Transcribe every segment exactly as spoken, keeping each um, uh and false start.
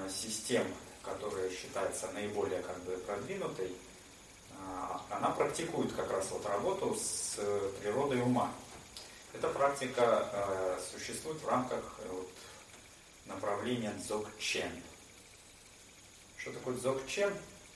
систем, которая считается наиболее как бы продвинутой, она практикует как раз вот работу с природой ума. Эта практика э, существует в рамках э, вот, направления дзогчен. Что такое дзогчен?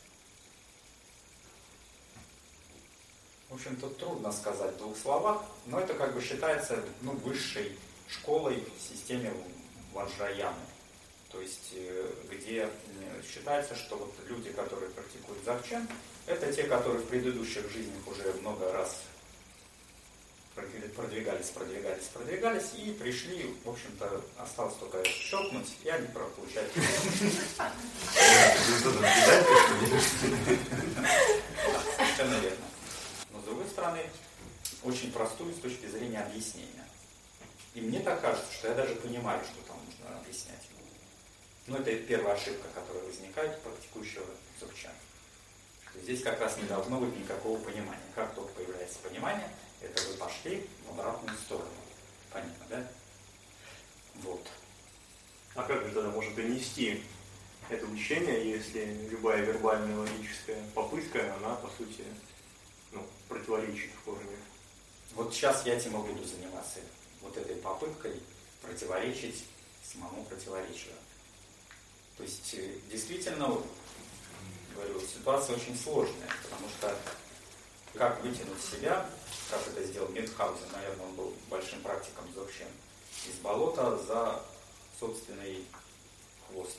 В общем, тут трудно сказать в двух словах, но это как бы считается ну, высшей школой в системе ваджраяны. То есть, э, где э, считается, что вот люди, которые практикуют дзогчен, это те, которые в предыдущих жизнях уже много раз продвигались, продвигались, продвигались и пришли, в общем-то, осталось только щелкнуть, и они получают. Совершенно верно. Но с другой стороны, очень простую с точки зрения объяснения. И мне так кажется, что я даже понимаю, что там нужно объяснять. Но это первая ошибка, которая возникает у практикующего дзогчен. Здесь как раз не должно быть никакого понимания. Как только появляется понимание, это вы пошли в обратную сторону. Понятно, да? Вот. А как же тогда можно донести это учение, если любая вербальная логическая попытка, она, по сути, ну, противоречит в корне? Вот сейчас я этим и буду заниматься. Вот этой попыткой противоречить самому противоречию. То есть, действительно, говорю, ситуация очень сложная, потому что как вытянуть себя, как это сделал Мюнхгаузен, наверное, он был большим практиком дзогчен, из болота за собственный хвост.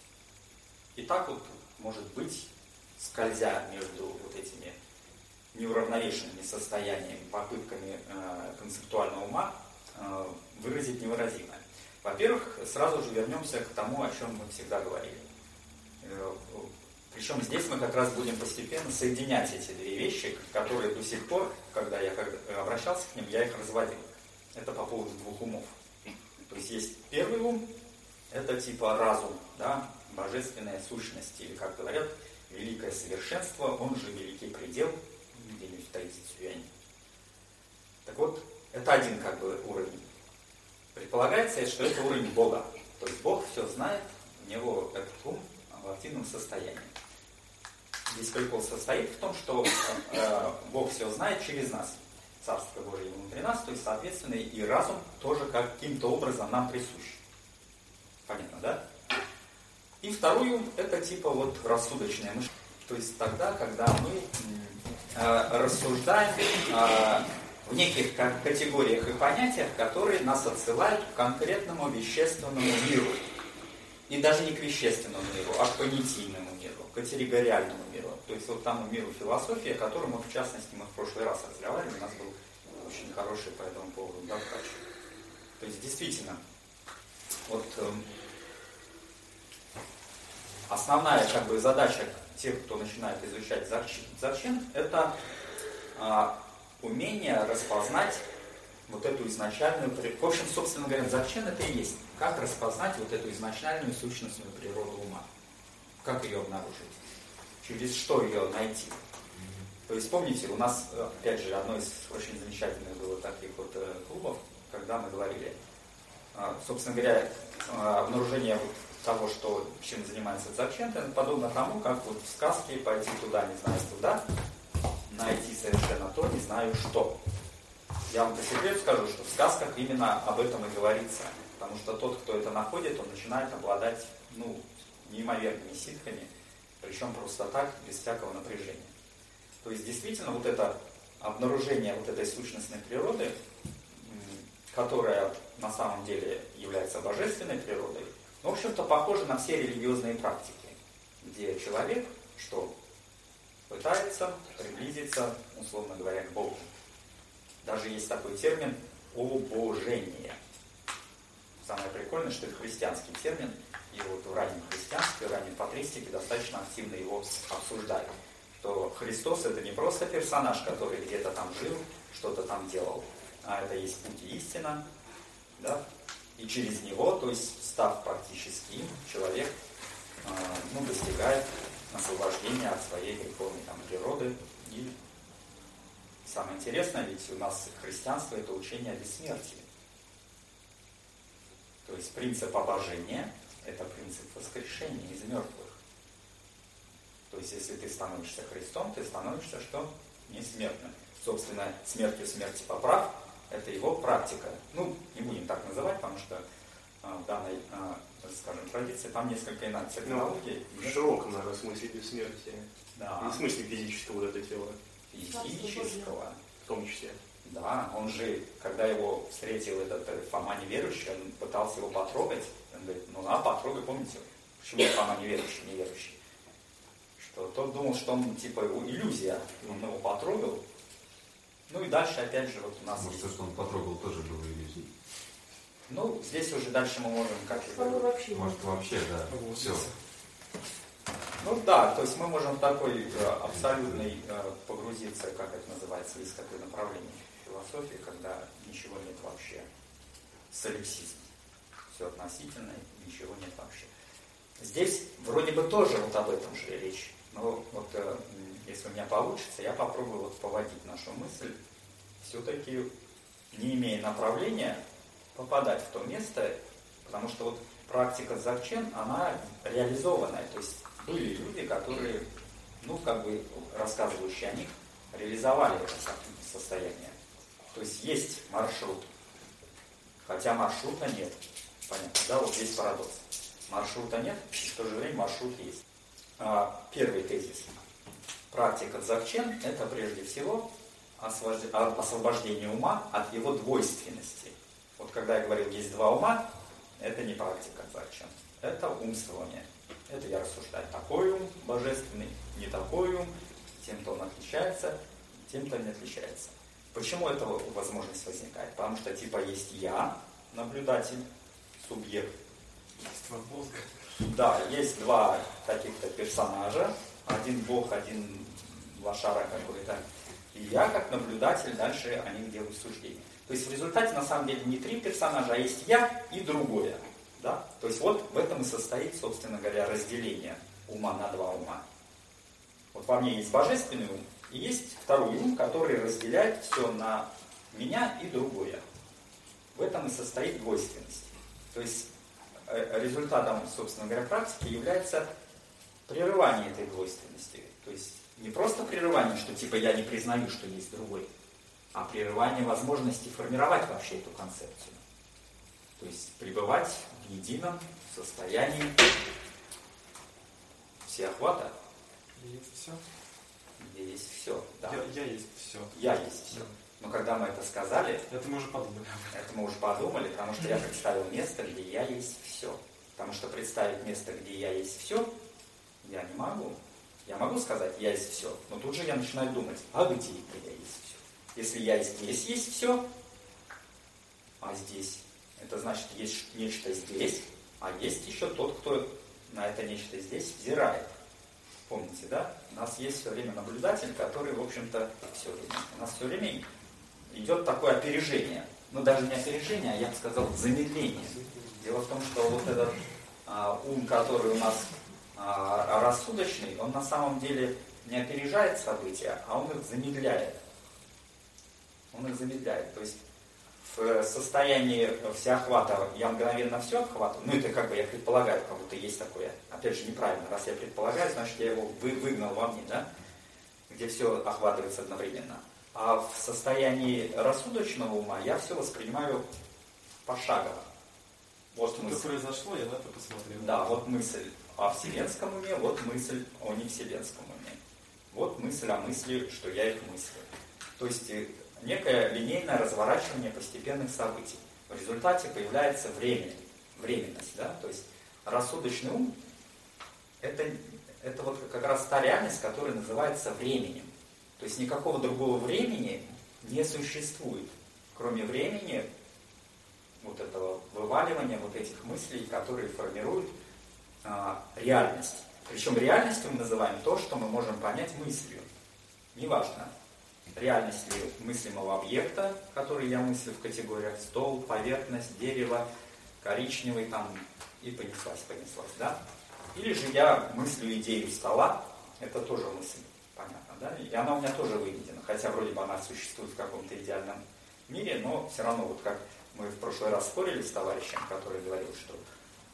И так вот, может быть, скользя между вот этими неуравновешенными состояниями, попытками э, концептуального ума э, выразить невыразимое. Во-первых, сразу же вернемся к тому, о чем мы всегда говорили. Э, Причем здесь мы как раз будем постепенно соединять эти две вещи, которые до сих пор, когда я обращался к ним, я их разводил. Это по поводу двух умов. То есть есть первый ум, это типа разум, да, божественная сущность, или, как говорят, великое совершенство, он же великий предел, где-нибудь в Тайцзюань. Так вот, это один как бы уровень. Предполагается, что это уровень Бога. То есть Бог все знает, у него этот ум в активном состоянии. Здесь прикол состоит в том, что э, Бог все знает через нас. Царство Божие внутри нас, то есть, соответственно, и разум тоже каким-то образом нам присущ. Понятно, да? И второй ум – это типа вот рассудочное мышление. То есть тогда, когда мы э, рассуждаем э, в неких категориях и понятиях, которые нас отсылают к конкретному вещественному миру. И даже не к вещественному миру, а к понятийному миру, к категориальному миру. То есть вот тому миру философии, о котором мы, в частности, мы в прошлый раз разговаривали, у нас был очень хороший по этому поводу доклад. То есть действительно, вот э, основная как бы задача тех, кто начинает изучать дзогчен, это э, умение распознать вот эту изначальную... В общем, собственно говоря, дзогчен это и есть. Как распознать вот эту изначальную сущностную природу ума? Как ее обнаружить? Через что ее найти? То есть, помните, у нас, опять же, одно из очень замечательных было таких вот клубов, когда мы говорили, собственно говоря, обнаружение того, что, чем занимается дзогчен, это подобно тому, как вот в сказке пойти туда, не знаю, туда, найти совершенно то, не знаю что. Я вам по секрету скажу, что в сказках именно об этом и говорится. Потому что тот, кто это находит, он начинает обладать ну, неимоверными ситхами, причем просто так, без всякого напряжения. То есть действительно вот это обнаружение вот этой сущностной природы, которая на самом деле является божественной природой, в общем-то похоже на все религиозные практики, где человек что пытается приблизиться, условно говоря, к Богу. Даже есть такой термин «обожение». Самое прикольное, что это христианский термин, и вот в раннем христианстве, в раннем патристике достаточно активно его обсуждали. Что Христос это не просто персонаж, который где-то там жил, что-то там делал, а это есть путь и истина, да? И через него, то есть став практически им, человек э, ну, достигает освобождения от своей греховной там, природы. И самое интересное, ведь у нас христианство это учение о бессмертии. То есть принцип обожения это принцип воскрешения из мертвых. То есть, если ты становишься Христом, ты становишься что? Несмертным. Собственно, смертью смерти поправ – это его практика. Ну, не будем так называть, потому что а, в данной, а, скажем, традиции там несколько иная терминология. Ну, в широком, наверное, смысле бессмертия. Да. Не в смысле физического вот это тело. Физического. В том числе. Да, он же, когда его встретил этот Фома неверующий, он пытался его потрогать. Он говорит, ну надо потрогать, помните? Почему Фома неверующий, неверующий? Что тот думал, что он типа иллюзия. Он его потрогал. Ну и дальше опять же вот у нас... Может, то, что он потрогал, тоже было иллюзией. Ну, здесь уже дальше мы можем как и вообще, Может вообще, да. Все. Ну да, то есть мы можем в такой э, абсолютный э, погрузиться, как это называется, есть такое направление философии, когда ничего нет вообще. Солипсизм. Все относительно, ничего нет вообще. Здесь вроде бы тоже вот об этом же речь. Но вот э, если у меня получится, я попробую вот поводить нашу мысль, все-таки, не имея направления, попадать в то место, потому что вот практика Дзогчен, она реализованная, то есть были люди, которые, ну, как бы, рассказывающие о них, реализовали это состояние. То есть есть маршрут, хотя маршрута нет. Понятно, да, вот есть парадокс. Маршрута нет, и в то же время маршрут есть. А, первый тезис. Практика Дзогчен – это прежде всего освобождение ума от его двойственности. Вот когда я говорил, есть два ума, это не практика Дзогчен, это умствование. Это я рассуждаю. Такой ум божественный, не такой ум, тем-то он отличается, тем-то не отличается. Почему эта возможность возникает? Потому что типа есть я, наблюдатель, субъект. Да, есть два таких-то персонажа. Один бог, один лошара какой-то. И я, как наблюдатель, дальше о них делаю суждение. То есть в результате, на самом деле, не три персонажа, а есть я и другое. Да? То есть вот в этом и состоит, собственно говоря, разделение ума на два ума. Вот во мне есть божественный ум, и есть второй ум, который разделяет все на меня и другое. В этом и состоит двойственность. То есть результатом, собственно говоря, практики является прерывание этой двойственности. То есть не просто прерывание, что типа я не признаю, что есть другой, а прерывание возможности формировать вообще эту концепцию. То есть пребывать в едином состоянии всеохвата. Где есть все? Где есть все, да. Я, я есть все. Я есть все. Но когда мы это сказали, это мы уже подумали. Это мы уже подумали, потому что я представил место, где я есть все. Потому что представить место, где я есть все, я не могу. Я могу сказать, я есть все, но тут же я начинаю думать, а где я есть все? Если я здесь есть все, а здесь, это значит, есть нечто здесь, а есть еще тот, кто на это нечто здесь взирает. Помните, да? У нас есть все время наблюдатель, который, в общем-то, все время. У нас все время идет такое опережение. Ну, даже не опережение, а я бы сказал, замедление. Дело в том, что вот этот а, ум, который у нас а, рассудочный, он на самом деле не опережает события, а он их замедляет. Он их замедляет. То есть в состоянии всеохвата я мгновенно все обхватываю, ну это как бы я предполагаю, как будто есть такое, опять же неправильно, раз я предполагаю, значит я его вы, выгнал во мне, да, где все охватывается одновременно. А в состоянии рассудочного ума я все воспринимаю пошагово. Вот что мысль. произошло, я на это посмотрел. Да, вот мысль о вселенском уме, вот мысль о невселенском уме. Вот мысль о мысли, что я их мыслю. То есть некое линейное разворачивание постепенных событий. В результате появляется время, временность. Да? То есть рассудочный ум это, это вот как раз та реальность, которая называется временем. То есть никакого другого времени не существует, кроме времени вот этого вываливания вот этих мыслей, которые формируют а, реальность. Причем реальностью мы называем то, что мы можем понять мыслью. Неважно, реальность ли мыслимого объекта, который я мыслю в категориях стол, поверхность, дерево, коричневый там, и понеслась, понеслась, да? Или же я мыслю идею стола, это тоже мысль, понятно, да? И она у меня тоже выведена, хотя вроде бы она существует в каком-то идеальном мире, но все равно, вот как мы в прошлый раз спорили с товарищем, который говорил, что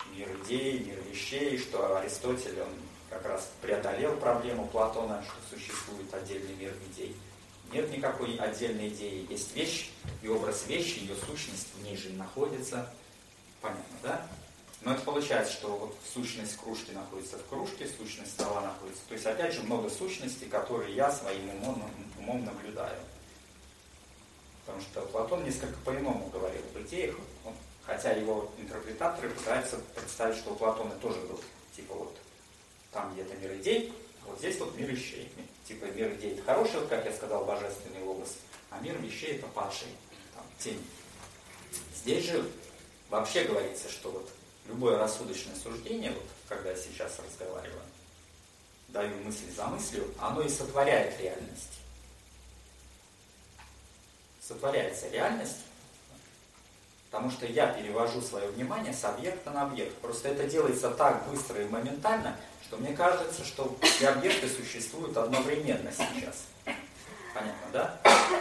мир идей, мир вещей, что Аристотель, он как раз преодолел проблему Платона, что существует отдельный мир идей. Нет никакой отдельной идеи. Есть вещь и образ вещи, ее сущность в ней же и находится. Понятно, да? Но это получается, что вот сущность кружки находится в кружке, сущность стола находится. То есть, опять же, много сущностей, которые я своим умом, умом наблюдаю. Потому что Платон несколько по-иному говорил об идеях, он, хотя его интерпретаторы пытаются представить, что у Платона тоже был, типа вот, там где-то мир идей, вот здесь вот мир вещей. Типа мир идей это хороший, вот, как я сказал, божественный логос, а мир вещей это падший, там, тень. Здесь же вообще говорится, что вот любое рассудочное суждение, вот когда я сейчас разговариваю, даю мысль за мыслью, оно и сотворяет реальность. Сотворяется реальность, потому что я перевожу свое внимание с объекта на объект. Просто это делается так быстро и моментально, что мне кажется, что все объекты существуют одновременно сейчас. Понятно, да?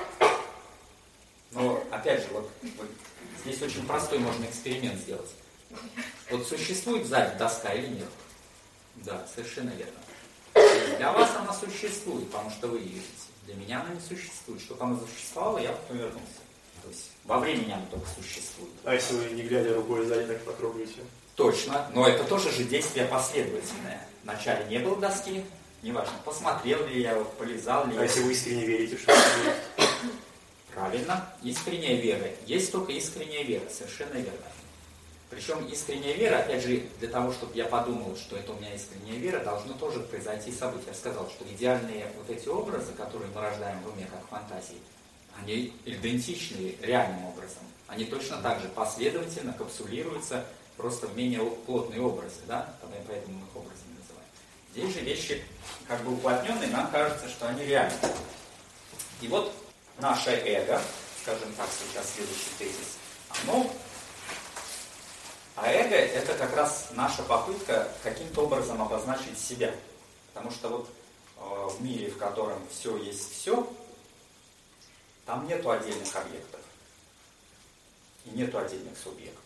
Но, опять же, вот, вот здесь очень простой можно эксперимент сделать. Вот существует сзади доска или нет? Да, совершенно верно. Для вас она существует, потому что вы ее видите. Для меня она не существует. Чтобы она существовала, я потом вернулся. То есть во времени она только существует. А если вы не глядя рукой сзади так потрогаете? Точно, но это тоже же действие последовательное. Вначале не было доски, неважно, посмотрел ли я, полезал ли а я. А если вы искренне верите, что это будет? Правильно, искренняя вера. Есть только искренняя вера, совершенно верно. Причем искренняя вера, опять же, для того, чтобы я подумал, что это у меня искренняя вера, должно тоже произойти событие. Я сказал, что идеальные вот эти образы, которые мы рождаем в уме, как фантазии, они идентичны реальным образом. Они точно так же последовательно капсулируются просто в менее плотные образы, да? Поэтому мы их образами называем. Здесь же вещи как бы уплотненные, нам кажется, что они реальны. И вот наше эго, скажем так, сейчас следующий тезис, оно... А эго – это как раз наша попытка каким-то образом обозначить себя. Потому что вот э, в мире, в котором все есть все, там нету отдельных объектов и нету отдельных субъектов.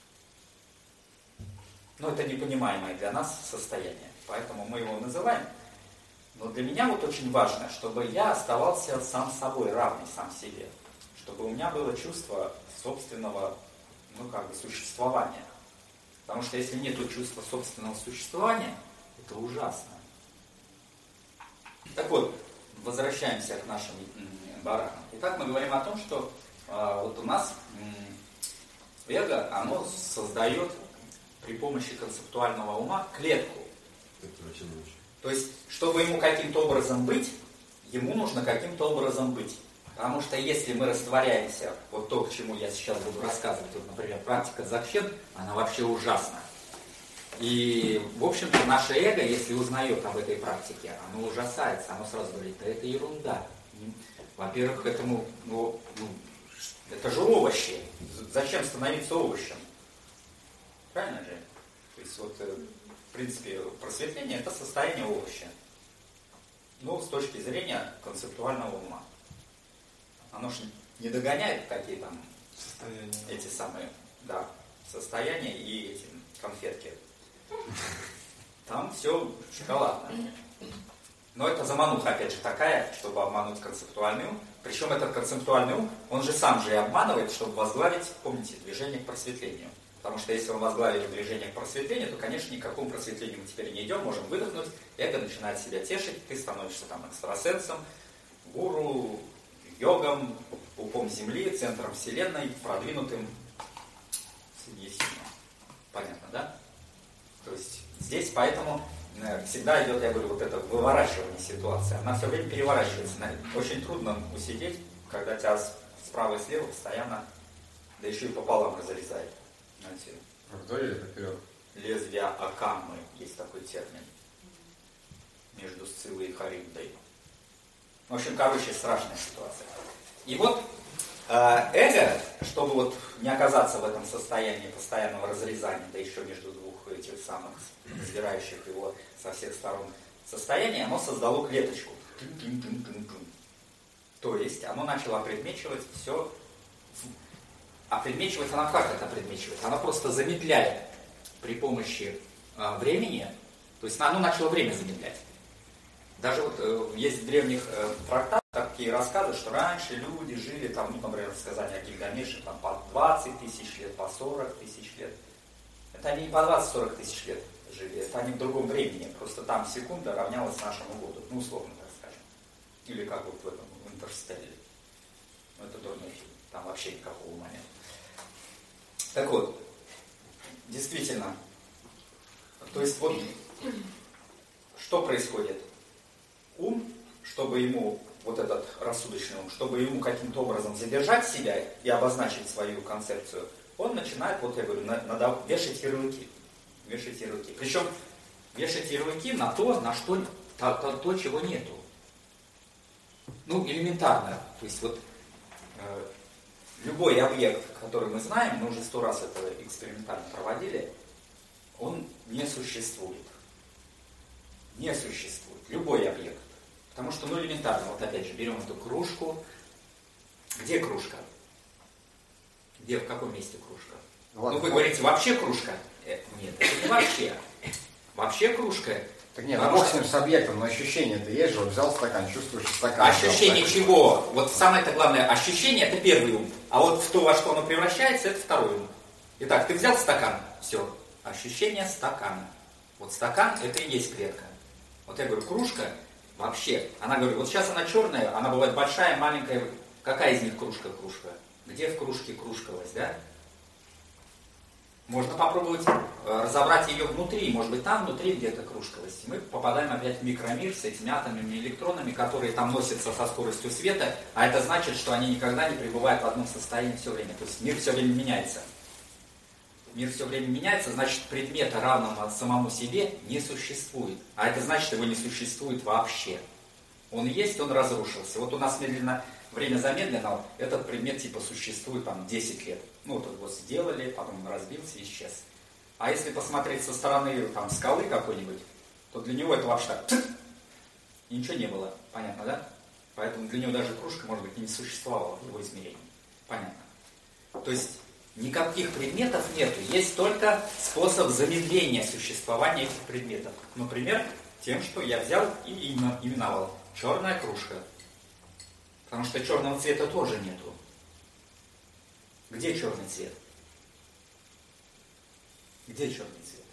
Но это непонимаемое для нас состояние, поэтому мы его называем. Но для меня вот очень важно, чтобы я оставался сам собой, равный сам себе. Чтобы у меня было чувство собственного, ну как бы, существования. Потому что если нет чувства собственного существования, это ужасно. Так вот, возвращаемся к нашим баранам. Итак, мы говорим о том, что э, вот у нас э, эго, оно создает при помощи концептуального ума клетку. То есть, чтобы ему каким-то образом быть, ему нужно каким-то образом быть. Потому что если мы растворяемся, вот то, к чему я сейчас буду рассказывать, вот, например, практика дзogchen, она вообще ужасна. И, в общем-то, наше эго, если узнает об этой практике, оно ужасается, оно сразу говорит, да это ерунда. Во-первых, этому, ну, ну, это же овощи. Зачем становиться овощем? Правильно же? То есть, вот, в принципе, просветление – это состояние овоща. Ну, с точки зрения концептуального ума. Оно же не догоняет какие там состояния. Эти самые, да, состояния и эти конфетки. Там все шоколадно. Но это замануха, опять же, такая, чтобы обмануть концептуальный ум. Причем этот концептуальный ум, он же сам же и обманывает, чтобы возглавить, помните, движение к просветлению. Потому что если он возглавит движение к просветлению, то, конечно, ни к какому просветлению мы теперь не идем, можем выдохнуть, эго начинает себя тешить, ты становишься там экстрасенсом, гуру, йогом, пупом Земли, центром Вселенной, продвинутым Синьясином. Понятно, да? То есть здесь поэтому всегда идет, я говорю, вот это выворачивание ситуации. Она все время переворачивается. Очень трудно усидеть, когда тебя справа и слева постоянно, да еще и пополам разрезает. Знаете, а или это вперед? Лезвие Акаммы, есть такой термин. Между Сциллой и Харибдой. В общем, короче, страшная ситуация. И вот э, эго, чтобы вот не оказаться в этом состоянии постоянного разрезания, да еще между двух этих самых сдирающих его со всех сторон состояний, оно создало клеточку. То есть оно начало предмечивать все. А предмечивать она как это предмечивает? Она просто замедляет при помощи э, времени, то есть оно начало время замедлять. Даже вот э, есть в древних э, трактатах такие рассказы, что раньше люди жили, там, ну, например, рассказания о Гильгамеше, там, по двадцать тысяч лет, по сорок тысяч лет. Это они не по двадцать-сорок тысяч лет жили, это они в другом времени. Просто там секунда равнялась нашему году, ну, условно так скажем. Или как вот в этом в «Интерстелларе». Ну, это дурной фильм, там вообще никакого ума нет. Так вот, действительно, то есть вот что происходит? Ум, чтобы ему, вот этот рассудочный ум, чтобы ему каким-то образом задержать себя и обозначить свою концепцию, он начинает, вот я говорю, надо вешать ярлыки. Вешать ярлыки. Причем вешать ярлыки на то, на что, то, то, то чего нету. Ну, элементарно. То есть вот э, любой объект, который мы знаем, мы уже сто раз это экспериментально проводили, он не существует. Не существует. Любой объект. Потому что, ну, элементарно, вот опять же, берем эту кружку. Где кружка? Где, в каком месте кружка? Вот, ну, вы вот. говорите, вообще кружка? Э, нет, это не вообще. Вообще кружка. Так нет, ну бог с ним, с объектом, но ощущение-то есть же, вот взял стакан, чувствуешь стакан. Ощущение чего? Вот самое-то главное, ощущение это первый ум. А вот в то, во что оно превращается, это второй ум. Итак, ты взял стакан, все, ощущение стакана. Вот стакан это и есть клетка. Вот я говорю, кружка вообще, она говорит, вот сейчас она черная, она бывает большая, маленькая. Какая из них кружка кружка? Где в кружке кружкалась, да? Можно попробовать э, разобрать ее внутри, может быть там внутри где-то кружкалась. Мы попадаем опять в микромир с этими атомами, электронами, которые там носятся со скоростью света, а это значит, что они никогда не пребывают в одном состоянии все время. То есть мир все время меняется. Мир все время меняется, значит предмета, равного самому себе, не существует. А это значит, его не существует вообще. Он есть, он разрушился. Вот у нас медленно, время замедлено, этот предмет типа существует там десять лет. Ну вот его сделали, потом он разбился и исчез. А если посмотреть со стороны там, скалы какой-нибудь, то для него это вообще так, и ничего не было. Понятно, да? Поэтому для него даже кружка, может быть, не существовала в его измерении. Понятно. То есть никаких предметов нету, есть только способ замедления существования этих предметов. Например, тем, что я взял и именовал черная кружка. Потому что черного цвета тоже нету. Где черный цвет? Где черный цвет?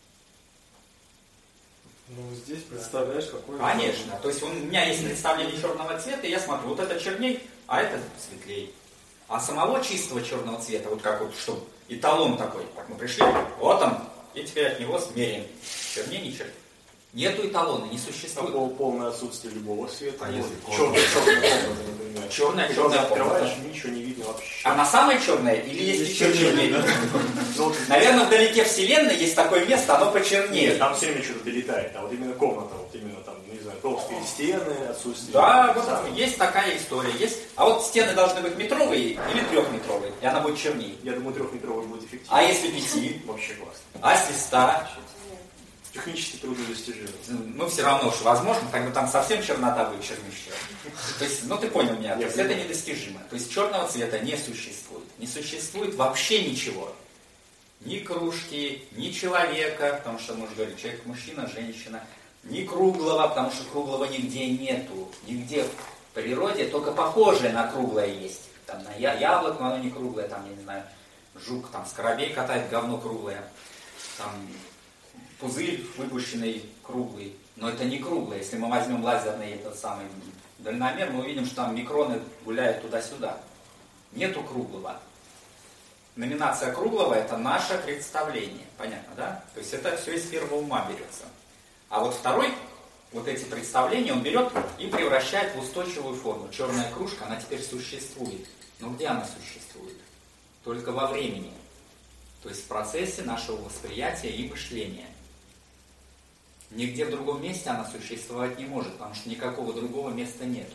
Ну, здесь представляешь, какой... Конечно. То есть у меня есть представление черного цвета, и я смотрю, вот это черней, а это светлей. А самого чистого черного цвета, вот как вот, что эталон такой, так мы пришли, вот он, и теперь от него смеряем. Черней, не черней. Нету эталона, не существует. Такого полное отсутствие любого света. А если черная, черная комната, например. Черная, Ты черная открываешь, комната. ничего не видно вообще. Она самая черная или есть еще чернее? Наверное, вдалеке Вселенной есть такое место, оно почернее. Нет, там все время что-то долетает. А вот именно комната, вот именно там, не знаю, толстые стены, отсутствие... Да, вот есть такая история. Есть. А вот стены должны быть метровые или трехметровые, и она будет чернее. Я думаю, трехметровый будет эффективнее. А если пяти? Вообще классно. А если ста? Технически трудно достижимо. Ну, все равно уж возможно, тогда там совсем чернота будет чернющая. То есть, ну ты понял меня, то есть это недостижимо. То есть черного цвета не существует. Не существует вообще ничего. Ни кружки, ни человека, потому что можно говорить, человек мужчина, женщина, ни круглого, потому что круглого нигде нету. Нигде в природе только похожее на круглое есть. Там на яблоко, но оно не круглое, там, я не знаю, жук, там, скоробей катает, говно круглое. Там пузырь выпущенный круглый, но это не круглый. Если мы возьмем лазерный этот самый дальномер, мы увидим, что там микроны гуляют туда-сюда. Нету круглого. Номинация круглого – это наше представление. Понятно, да? То есть это все из первого ума берется. А вот второй, вот эти представления, он берет и превращает в устойчивую форму. Черная кружка, она теперь существует. Но где она существует? Только во времени. То есть в процессе нашего восприятия и мышления. Нигде в другом месте она существовать не может, потому что никакого другого места нету.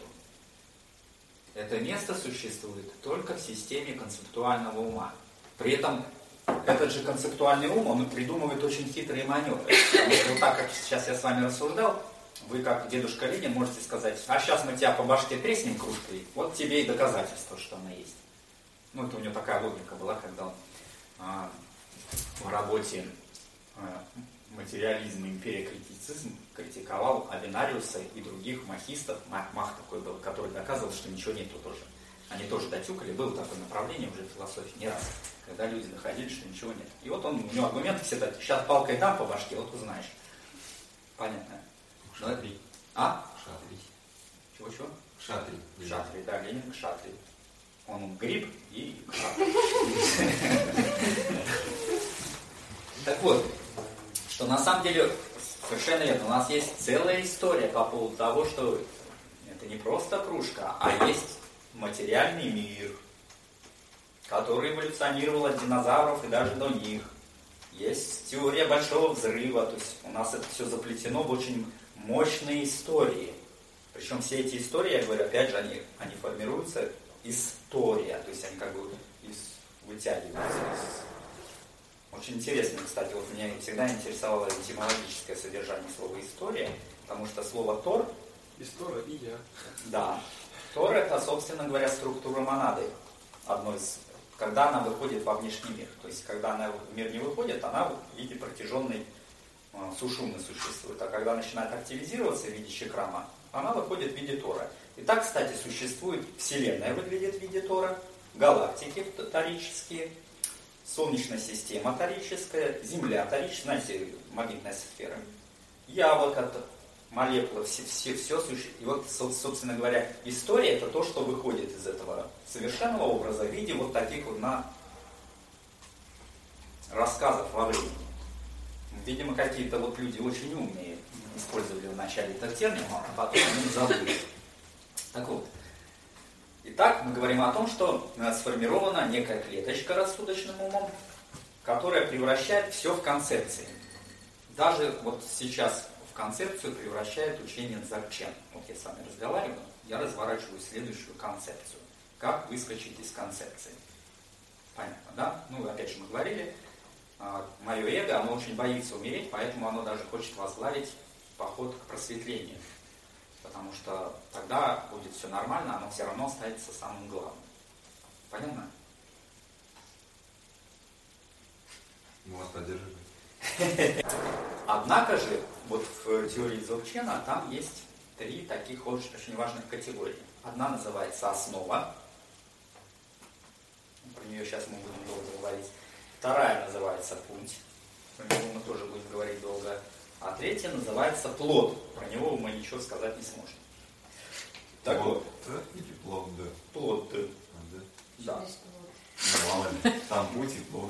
Это место существует только в системе концептуального ума. При этом этот же концептуальный ум, он придумывает очень хитрые маневры. Потому что вот так, как сейчас я с вами рассуждал, вы, как дедушка Ленин, можете сказать, а сейчас мы тебя по башке треснем кружкой, вот тебе и доказательство, что она есть. Ну, это у него такая логика была, когда он а, в работе материализм, империокритицизм критиковал Авенариуса и других махистов, мах, мах такой был, который доказывал, что ничего нету тоже. Они тоже дотюкали, было такое направление уже в философии не раз, когда люди находили, что ничего нет. И вот он, у него аргументы все такие, сейчас палкой дам по башке, вот узнаешь. Понятно. Шатрий. А? Шатрий. Чего-чего? Шатрий. Шатрий, да, Ленин Шатрий. Он гриб и шатрий. Так вот, что на самом деле совершенно верно. У нас есть целая история по поводу того, что это не просто кружка, а есть материальный мир, который эволюционировал от динозавров и даже до них. Есть теория большого взрыва, то есть у нас это все заплетено в очень мощные истории. Причем все эти истории, я говорю, опять же, они, они формируются история, то есть они как бы из, вытягиваются из... Очень интересно, кстати, вот меня всегда интересовало этимологическое содержание слова «история», потому что слово «тор» История и я. Да. Тор — это, собственно говоря, структура монады. Одной из, когда она выходит во внешний мир. То есть, когда она в мир не выходит, она в виде протяженной э, сушумы существует. А когда начинает активизироваться в виде чакрама, она выходит в виде Тора. И так, кстати, существует Вселенная, выглядит в виде Тора, галактики торические, Солнечная система торическая, Земля торическая, знаете, магнитная сфера, яблоко, молекулы, все, все, все существует. И вот, собственно говоря, история — это то, что выходит из этого совершенного образа в виде вот таких вот на рассказов во времени. Видимо, какие-то вот люди очень умные использовали в начале этот термин, а потом они забыли. Так вот. Итак, мы говорим о том, что сформирована некая клеточка рассудочным умом, которая превращает все в концепции. Даже вот сейчас в концепцию превращает учение Дзogchen. Вот я с вами разговариваю, я разворачиваю следующую концепцию. Как выскочить из концепции? Понятно, да? Ну, опять же, мы говорили, мое эго, оно очень боится умереть, поэтому оно даже хочет возглавить поход к просветлению. Потому что тогда будет все нормально, оно все равно останется самым главным. Понятно? Мы вас поддерживаем. Однако же, вот в теории Дзогчена там есть три таких очень, очень важных категории. Одна называется основа. Про нее сейчас мы будем долго говорить. Вторая называется путь. Про него мы тоже будем говорить долго. А третья называется плод. Про него мы ничего сказать не сможем. Так плод, вот. Да? Или плод, да. Плод, да. А, да. Да. Ну, мало ли, там путь и плод.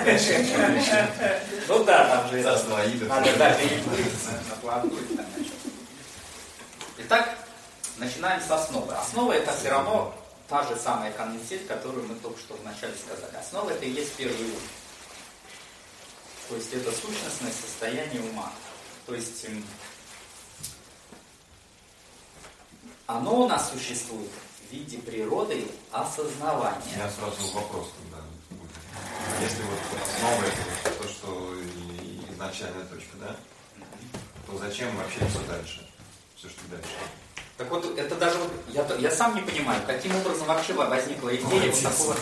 Ну да, там же это... Асноидов. Надо, да, переплыть на плоду. Итак, начинаем с основы. Основа — это все равно та же самая концепция, которую мы только что вначале сказали. Основа — это и есть первый ум. То есть это сущностное состояние ума. То есть оно у нас существует в виде природы осознавания. Я сразу вопрос тогда будет. Если вот основа это то, что изначальная точка, да, то зачем вообще все дальше? Все, что дальше? Так вот, это даже я, я сам не понимаю, каким образом вообще возникла идея вот такого.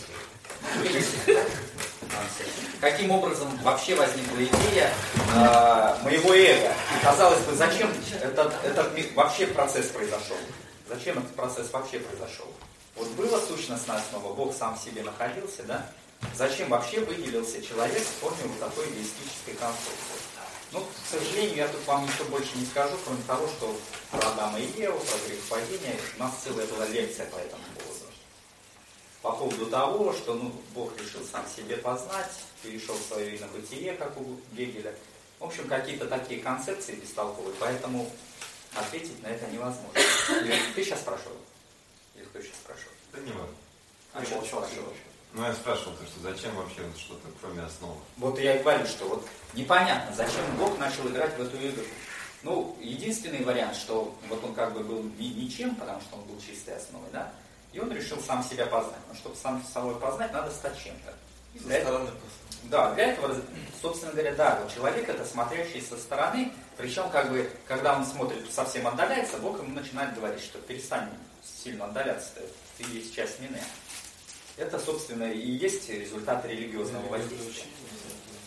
Каким образом вообще возникла идея э, моего эго? И, казалось бы, зачем этот, этот вообще процесс произошел? Зачем этот процесс вообще произошел? Вот была сущностная основа, Бог сам в себе находился, да? Зачем вообще выделился человек в форме вот такой эгоистической конструкции? Ну, к сожалению, я тут вам ничего больше не скажу, кроме того, что про Адама и Еву, про грехопадение, у нас целая была лекция по этому поводу. По поводу того, что ну, Бог решил сам себе познать, перешел в свое инобытие, как у Гегеля. В общем, какие-то такие концепции бестолковые, поэтому ответить на это невозможно. Или ты сейчас спрашивал? Или кто сейчас спрашивал? Да не важно. А что спрашивал? Ну, я спрашивал, то, что зачем вообще вот что-то, кроме основы? Вот я и говорю, что вот непонятно, зачем Бог начал играть в эту игру. Ну, единственный вариант, что вот он как бы был ничем, потому что он был чистой основой, да? И он решил сам себя познать. Но чтобы сам собой познать, надо стать чем-то. Для этого, да, для этого, собственно говоря, да, вот человек это смотрящий со стороны, причем как бы, когда он смотрит, совсем отдаляется, Бог ему начинает говорить, что перестань сильно отдаляться, ты есть часть меня. Это, собственно, и есть результат религиозного воздействия.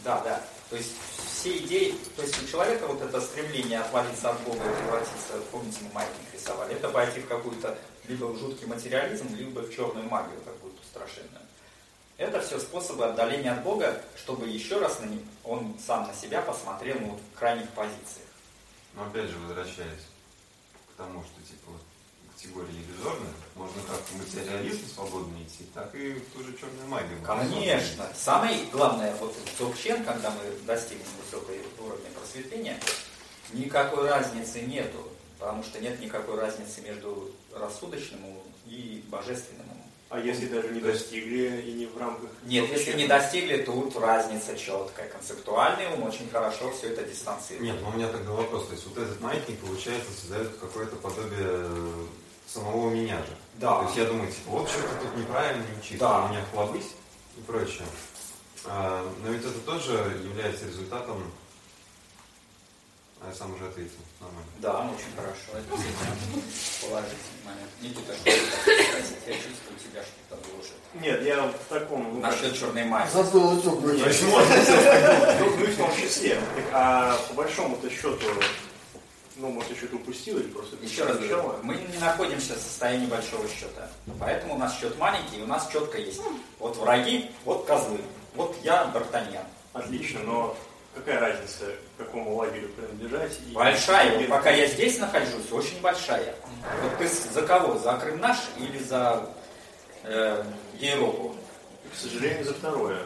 Да, да. То есть все идеи, то есть у человека вот это стремление отвалиться от Бога и превратиться, помните, мы маятник рисовали, это пойти в какую-то либо в жуткий материализм, либо в черную магию какую-то страшенную. Это все способы отдаления от Бога, чтобы еще раз на него, он сам на себя посмотрел, ну, вот, в крайних позициях. Но опять же, возвращаясь к тому, что типа вот категории иллюзорные, можно как в материализм свободно идти, так и в ту же черную магию. Конечно. Самое главное, вот в Дзogchen, когда мы достигнем высокого уровня просветления, никакой разницы нету, потому что нет никакой разницы между рассудочным и божественным. А если даже не достигли и не в рамках... Нет, если не достигли, тут разница четкая. Концептуальный ум очень хорошо все это дистанцирует. Нет, но у меня тогда вопрос. То есть вот этот маятник, получается, создает какое-то подобие самого меня же. Да. То есть я думаю, типа, вот что-то тут неправильно, нечисто, да. у меня хлобысь и прочее. А, но ведь это тоже является результатом... А я сам уже ответил. Нормально. Да, очень хорошо. Это положительный момент. Никита, что ты хотел спросить? Я чувствую, у тебя что-то гложет. Нет, я в таком... Насчет черной магии. Забыл утюг выключить. Ну, в том числе. Так, а по большому-то счету, ну, может, еще ты упустил или просто... Еще раз говорю, мы не находимся в состоянии большого счета. Поэтому у нас счет маленький, и у нас четко есть. Вот враги, вот козлы. Вот я Д'Артаньян. Отлично, но какая разница, к какому лагерю принадлежать? И... Большая. Вот пока я здесь нахожусь, очень большая. Вот ты за кого? За Крым наш или за э, Европу? К сожалению, за второе.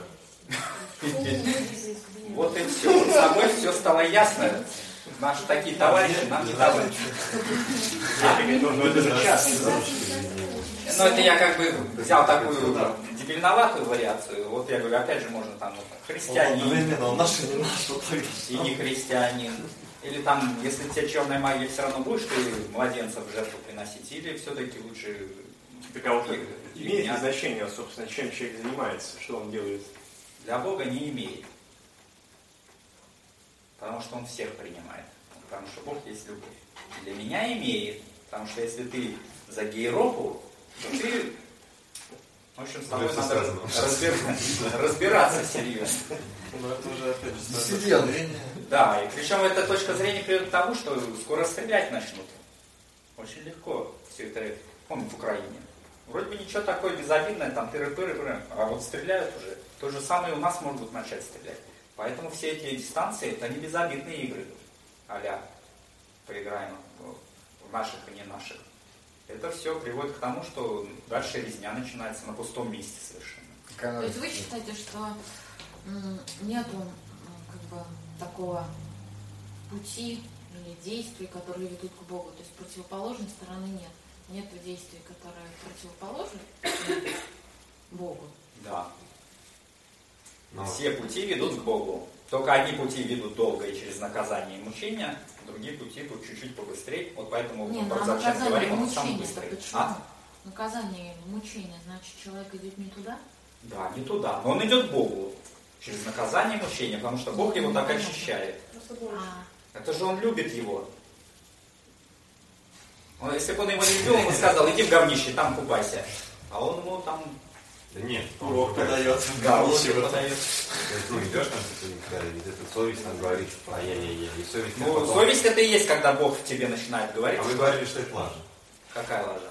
Вот и все. Вот с тобой все стало ясно. Наши такие товарищи, нам не товарищи. Ну, это же часто. Но это я как бы взял такую дебильноватую вариацию. Вот я говорю, опять же, можно там вот, христианин. Он наш и не наш, вот так. И не христианин. Или там, если тебе черная магия, все равно будешь ты младенцев в жертву приносить, или все-таки лучше... Так а вот имеет ли значение, собственно, чем человек занимается, что он делает? Для Бога не имеет. Потому что Он всех принимает. Потому что Бог есть любовь. Для меня имеет. Потому что если ты за Гейропу, то ты... В общем, с тобой Уже надо разбир... разбираться серьезно. Ну это уже опять же Сидел. Да, и причем эта точка зрения приведет к тому, что скоро стрелять начнут. Очень легко все это, помню, в Украине. Вроде бы ничего такое безобидное, там тыры-пыры-пыры, а вот стреляют уже. То же самое у нас могут начать стрелять. Поэтому все эти дистанции, это не безобидные игры, а-ля поиграем в наших и не наших. Это все приводит к тому, что дальше резня начинается на пустом месте совершенно. То есть вы считаете, что м, нету м, как бы такого пути или действий, которые ведут к Богу? То есть противоположной стороны нет. Нету действий, которые противоположны Богу. Да. Но... Все пути ведут к Богу. Только одни пути ведут долго и через наказание и мучения, другие пути будут чуть-чуть побыстрее. Вот поэтому Не, мы ну, про а Дзogchen наказание говорим, и он самый мучение, это быстрый. почему? А? Наказание и мучение, значит, человек идет не туда? Да, не туда. Но он идет к Богу. Через наказание и мучение, потому что Бог его так очищает. А, Это же он любит его. Он, если бы он его не любил, он бы сказал, иди в говнище, там купайся. А он ему там... Да нет, урок подает. Да, урок подает. Ну, идешь там, типа, где-то совесть там говорит, ай-яй-яй, и совесть... Ну, потом... совесть это и есть, когда Бог в тебе начинает говорить. А вы говорили, что это лажа. Какая лажа?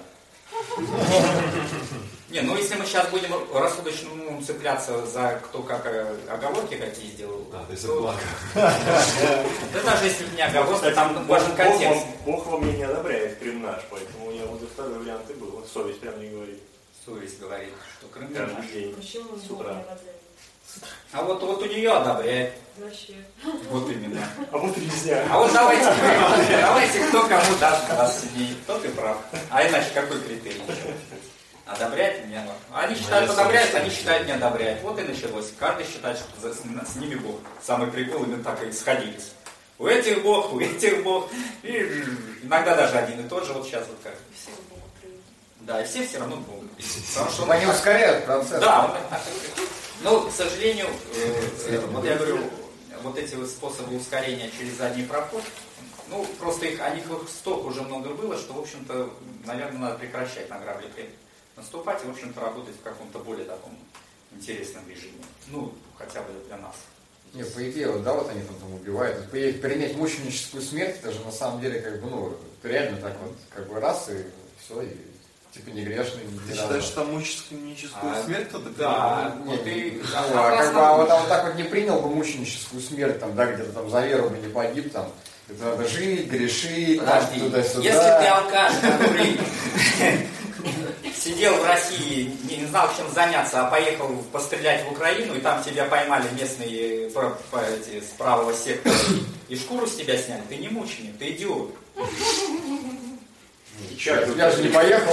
Не, ну если мы сейчас будем рассудочным умом цепляться за кто как оговорки какие сделал. А, то есть это благо. Да даже если не оговорка, там Бог, важен контекст. Бог, Бог во мне не одобряет Крым наш, поэтому у меня вот второй вариант и был. Совесть прям не говорит. Совесть говорит, что Крым Каждый наш. день. Почему С Бог утра. не одобряет? А вот, вот у нее одобряет. Вообще. Вот именно. А вот резня. А вот давайте, давайте кто кому даст раз сильнее. Тот и прав. А иначе какой критерий? Одобряет меня? Они считают, одобряют, они считают, не одобряют. Вот и началось. Каждый считает, что за, с ними Бог. Самый прикол, именно так и сходились. У этих Бог, у этих Бог. И иногда даже один и тот же. Вот сейчас вот как. Все к Богу приведут. Да, и все все равно Богу. Потому что Они ускоряют процесс. Да, он так и прикол. Но, к сожалению, э, вот я говорю, вот эти вот способы ускорения через задний проход, ну, просто их, о них столько уже много было, что, в общем-то, наверное, надо прекращать на грабли наступать и, в общем-то, работать в каком-то более таком интересном режиме. Ну, хотя бы для нас. Не, по идее, вот, да, вот они там, там убивают. По идее, принять мученическую смерть, это же на самом деле, как бы, ну, реально так вот, как бы раз и все, и типа не грешный, не Ты считаешь, что там мученическую А, смерть кто-то Да, Не, вот не, и... ну, а как бы, а вот, а вот так вот не принял бы мученическую смерть, там, да, где-то там за веру бы не погиб, там, это надо жить, грешить, там, Подожди, туда-сюда. если ты алкаш, который сидел в России, не знал, чем заняться, а поехал пострелять в Украину, и там тебя поймали местные про- по- эти, с правого сектора, и шкуру с тебя сняли, ты не мученик, ты идиот. Я, я же не поехал.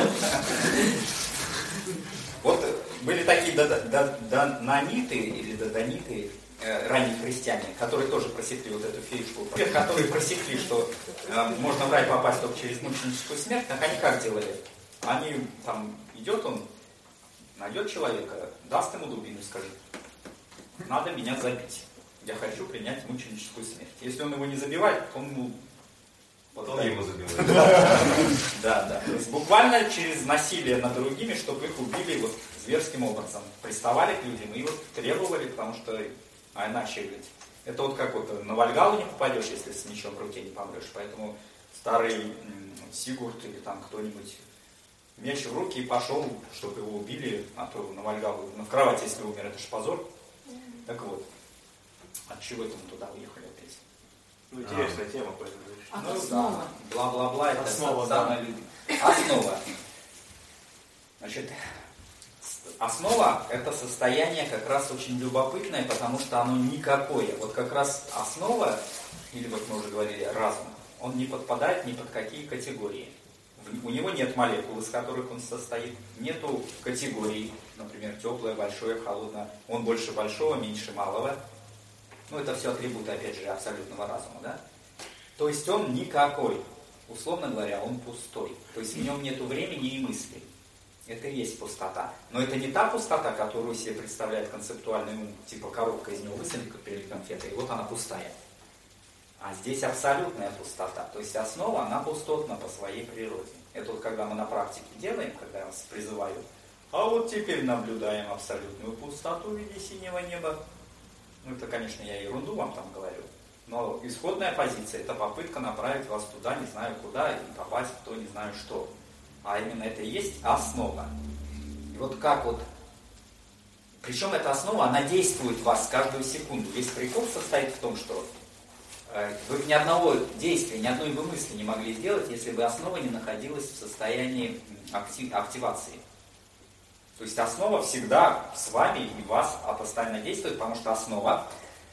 Вот были такие дод- дод- донаниты или додониты, э, ранние христиане, которые тоже просекли вот эту фишку, которые просекли, что э, можно в рай попасть только через мученическую смерть, так они как делали? Они, там, идет он, найдет человека, даст ему дубину и скажет, надо меня забить, я хочу принять мученическую смерть. Если он его не забивает, он ему... Потом его забивают. Да, да. То есть буквально через насилие над другими, чтобы их убили вот зверским образом. Приставали к людям и вот требовали, потому что, а иначе ведь, это вот как вот на Вальгалу не попадешь, если с мечом в руке не помрешь. Поэтому старый м, Сигурд или там кто-нибудь меч в руки и пошел, чтобы его убили, а то на Вальгалу, ну, в кровати, если умер, это ж позор. Так вот, от чего это мы туда уехали опять? Ну, интересная тема, поэтому. А Ну, основа. да, бла-бла-бла, это Основа, самое любимое. Основа. Значит, основа – это состояние как раз очень любопытное, потому что оно никакое. Вот как раз основа, или вот мы уже говорили, разум, он не подпадает ни под какие категории. У него нет молекул, из которых он состоит, нету категорий, например, теплое, большое, холодное. Он больше большого, меньше малого. Ну, это все атрибуты, опять же, абсолютного разума, да? То есть он никакой. Условно говоря, он пустой. То есть в нем нет времени и мыслей. Это и есть пустота. Но это не та пустота, которую себе представляет концептуальный ум, типа коробка, из него высыпали конфеты, и вот она пустая. А здесь абсолютная пустота. То есть основа, она пустотна по своей природе. Это вот когда мы на практике делаем, когда я вас призываю, а вот теперь наблюдаем абсолютную пустоту в виде синего неба. Ну это, конечно, я ерунду вам там говорю. Но исходная позиция – это попытка направить вас туда, не знаю куда, и попасть в то, не знаю что. А именно это и есть основа. И вот как вот... Причем эта основа, она действует в вас каждую секунду. Весь прикол состоит в том, что э, вы ни одного действия, ни одной бы мысли не могли сделать, если бы основа не находилась в состоянии актив, активации. То есть основа всегда с вами и вас постоянно действует, потому что основа,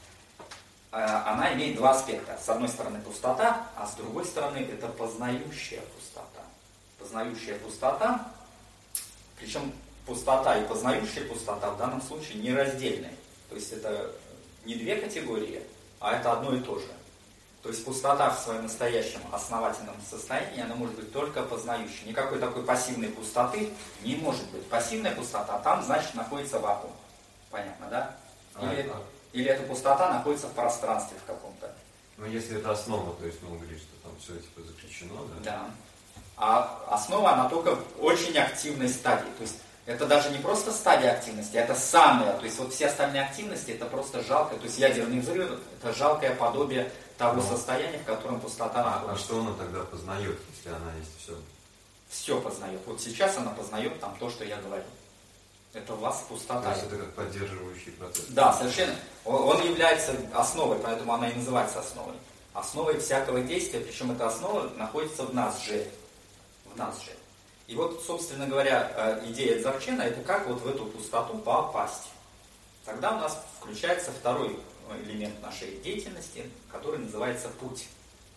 она имеет два аспекта. С одной стороны пустота, а с другой стороны это познающая пустота. Познающая пустота, причем пустота и познающая пустота в данном случае нераздельны. То есть это не две категории, а это одно и то же. То есть пустота в своем настоящем основательном состоянии, она может быть только познающей. Никакой такой пассивной пустоты не может быть. Пассивная пустота, там, значит, находится вакуум. Понятно, да? Или... А, а. Или эта пустота находится в пространстве в каком-то. Ну, если это основа, то есть, ну, говорит, что там все типа заключено, да? Да. А основа, она только в очень активной стадии. То есть это даже не просто стадия активности, это самая. То есть вот все остальные активности, это просто жалкое. То есть ядерный взрыв, это жалкое подобие того Ну. состояния, в котором пустота А, а находится. что она тогда познает, если она есть все? Все познает. Вот сейчас она познает там то, что я говорю. Это у вас То пустота. есть это как поддерживающий процесс? Да, совершенно. Он, он является основой, поэтому она и называется основой. Основой всякого действия, причем эта основа находится в нас же. В нас же. И вот, собственно говоря, идея Дзogchen — это как вот в эту пустоту попасть. Тогда у нас включается второй элемент нашей деятельности, который называется путь.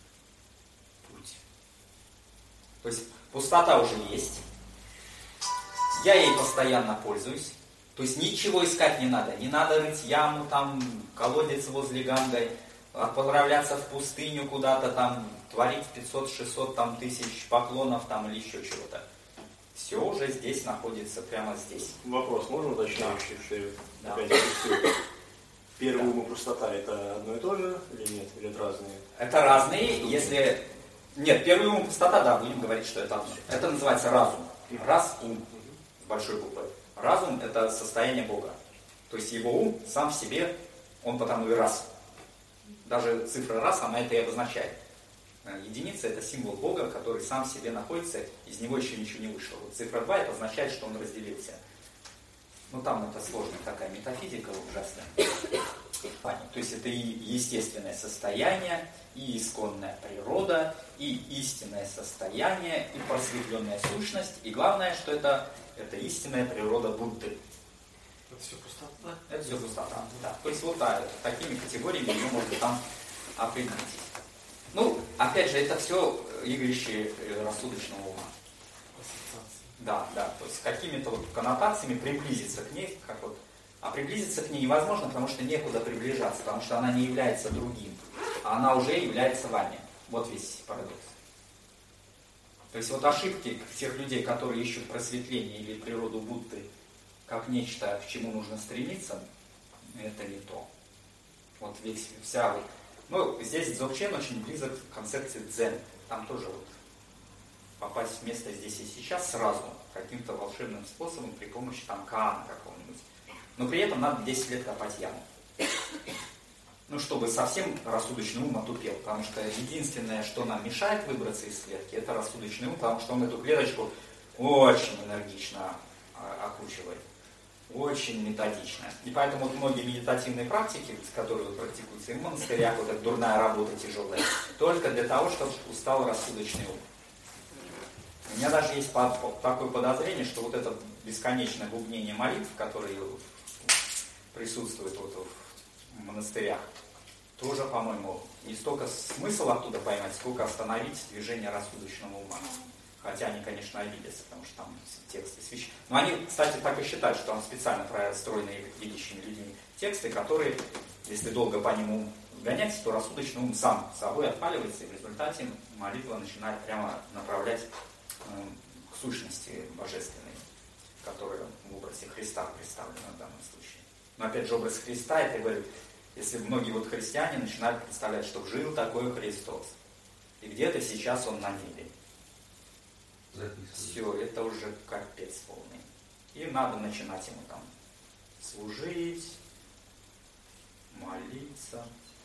Путь. То есть пустота уже есть. Я ей постоянно пользуюсь. То есть ничего искать не надо. Не надо рыть яму, там, колодец возле Ганга, отправляться в пустыню куда-то, там, творить пятьсот-шестьсот там, тысяч поклонов там, или еще чего-то. Все уже здесь находится, прямо здесь. Вопрос, можно уточняющий, что я Да. опять запустил? Первый ум и пустота — это одно и то же или нет? Или это разные? Это разные, если... Нет, первый ум, пустота, да, будем говорить, что это одно. Это называется разум. Раз ум, с большой буквы. Разум — это состояние Бога. То есть его ум сам в себе, Он потому и раз. Даже цифра раз, она это и обозначает. Единица – это символ Бога, который сам в себе находится, из него еще ничего не вышло. Вот цифра два – это означает, что он разделился. Ну, там это сложная такая метафизика ужасная. То есть это и естественное состояние, и исконная природа, и истинное состояние, и просветленная сущность. И главное, что это, это истинная природа Будды. Это все пустота? Это все пустота, да. То есть вот да, такими категориями мы можем там определить. Ну, опять же, это все игрище рассудочного ума. Да, да, то есть какими-то вот коннотациями приблизиться к ней, как вот, а приблизиться к ней невозможно, потому что некуда приближаться, потому что она не является другим, а она уже является вами. Вот весь парадокс. То есть вот ошибки тех людей, которые ищут просветление или природу Будды как нечто, к чему нужно стремиться, это не то. Вот весь, вся вот, ну, здесь Дзogchen очень близок к концепции дзен. Там тоже вот попасть в место здесь и сейчас сразу, каким-то волшебным способом при помощи там каана какого-нибудь. Но при этом надо десять лет копать яму. Ну, чтобы совсем рассудочный ум отупел. Потому что единственное, что нам мешает выбраться из клетки, это рассудочный ум, потому что он эту клеточку очень энергично окручивает. Очень методично. И поэтому вот многие медитативные практики, которые практикуются и в монастырях, вот эта дурная работа тяжелая, только для того, чтобы устал рассудочный ум. У меня даже есть такое подозрение, что вот это бесконечное бубнение молитв, которые присутствуют вот в монастырях, тоже, по-моему, не столько смысл оттуда поймать, сколько остановить движение рассудочного ума. Хотя они, конечно, обидятся, потому что там тексты священные. Но они, кстати, так и считают, что там специально простроенные видящими людьми тексты, которые, если долго по нему гонять, то рассудочный ум сам собой отпаливается, и в результате молитва начинает прямо направлять э, к сущности божественной, которая в образе Христа представлена в данном случае. Но опять же, образ Христа, это говорит, если многие вот христиане начинают представлять, что жил такой Христос, и где-то сейчас он на небе. Все, это уже капец полный. И надо начинать ему там служить, молиться.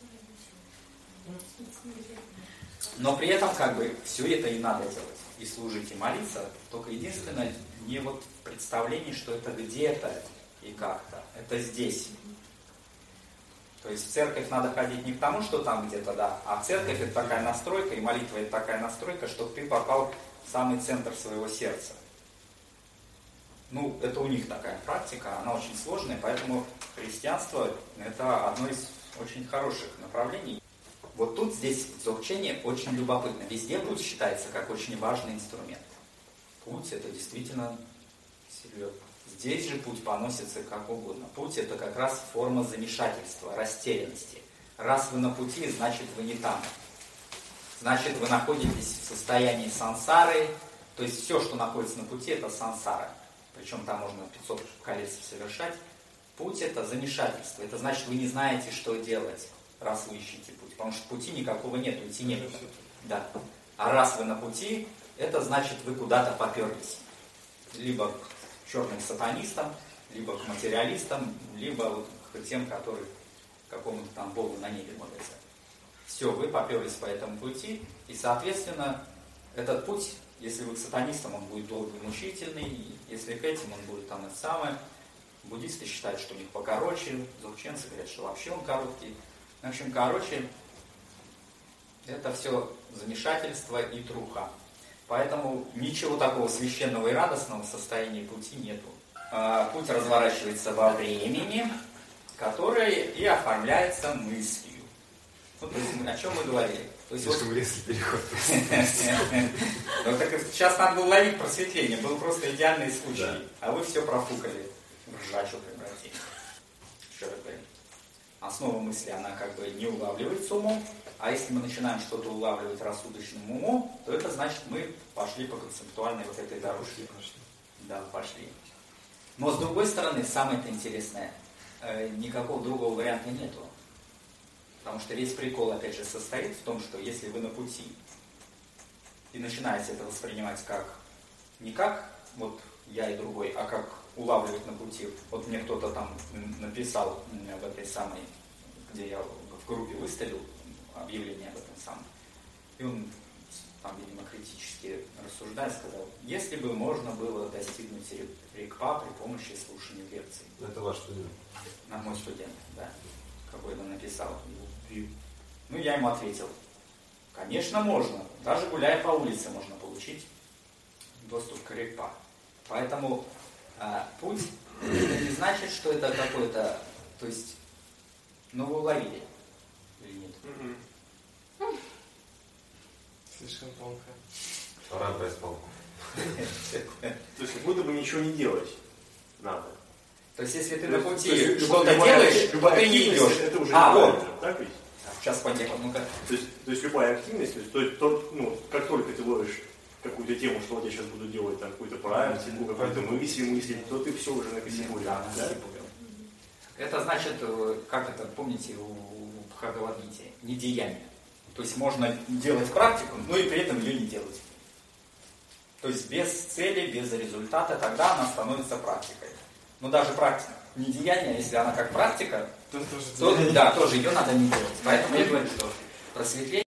Но при этом как бы все это и надо делать. И служить, и молиться. Только единственное, не вот в представлении, что это где-то и как-то. Это здесь. То есть в церковь надо ходить не к тому, что там где-то, да, а церковь это такая настройка, и молитва это такая настройка, чтобы ты попал в самый центр своего сердца. Ну, это у них такая практика, она очень сложная, поэтому христианство это одно из очень хороших направлений. Вот тут здесь в Дзогчене очень любопытно. Везде путь считается как очень важный инструмент. Путь это действительно серьезно. Здесь же путь поносится как угодно. Путь это как раз форма замешательства, растерянности. Раз вы на пути, значит вы не там. Значит вы находитесь в состоянии сансары. То есть все, что находится на пути, это сансара. Причем там можно пятьсот колец совершать. Путь это замешательство. Это значит вы не знаете, что делать, раз вы ищете путь. Потому что пути никакого нет, уйти некуда. Да. А раз вы на пути, это значит вы куда-то поперлись. Либо к черным сатанистам, либо к материалистам, либо вот к тем, которые какому-то там Богу на небе молятся. Все, вы поперлись по этому пути, и, соответственно, этот путь, если вы к сатанистам, он будет долгий, мучительный, если к этим, он будет там это самое. Буддисты считают, что у них покороче, дзогченцы говорят, что вообще он короткий. В общем, короче, это все замешательство и труха. Поэтому ничего такого священного и радостного в состоянии пути нету. Путь разворачивается во времени, которое и оформляется мыслью. Вот, то есть, о чем мы говорили. То есть, Слишком вот... резкий переход. Ну так сейчас надо было ловить просветление, был просто идеальный случай. А вы все профукали, в ржачу превратили. Еще раз говорим. Основа мысли, она как бы не улавливается умом, а если мы начинаем что-то улавливать рассудочным умом, то это значит, мы пошли по концептуальной вот этой дорожке. Да, пошли. Но с другой стороны, самое-то интересное, э, никакого другого варианта нету. Потому что весь прикол, опять же, состоит в том, что если вы на пути и начинаете это воспринимать как не как вот я и другой, а как улавливать на пути. Вот мне кто-то там написал в этой самой где я в группе выставил объявление об этом самом. И он там, видимо, критически рассуждая, сказал, если бы можно было достигнуть рикпа при помощи слушания лекций. Это ваш студент? На мой студент, да. Какой-то написал. Ну, я ему ответил, конечно, можно. Даже гуляя по улице можно получить доступ к рикпа. Поэтому а, путь, это не значит, что это какой-то, то есть, ну вы уловили или нет? Mm-hmm. Слишком тонко. Пора брать палку. То есть как будто бы ничего не делать надо. То есть если ты То на есть, пути есть, что-то любая, делаешь, любая то ты не активность, идешь. Это уже а, неправильно, вот. так ведь? Сейчас подъехал, ну-ка. То есть, то есть любая активность, то есть, то, есть, то, ну, как только ты ловишь какую-то тему, что вот я сейчас буду делать там какую-то практику, какую-то мысль мыслить, то ты все уже на косибуре. Да, Да? Это значит, как это, помните, у Бхагавад-гите, недеяние. То есть можно делать практику, но и при этом ее не делать. То есть без цели, без результата, тогда она становится практикой. Но даже практика, недеяние, если она как практика, то, то да, тоже ее надо не делать. Поэтому я говорю, что просветление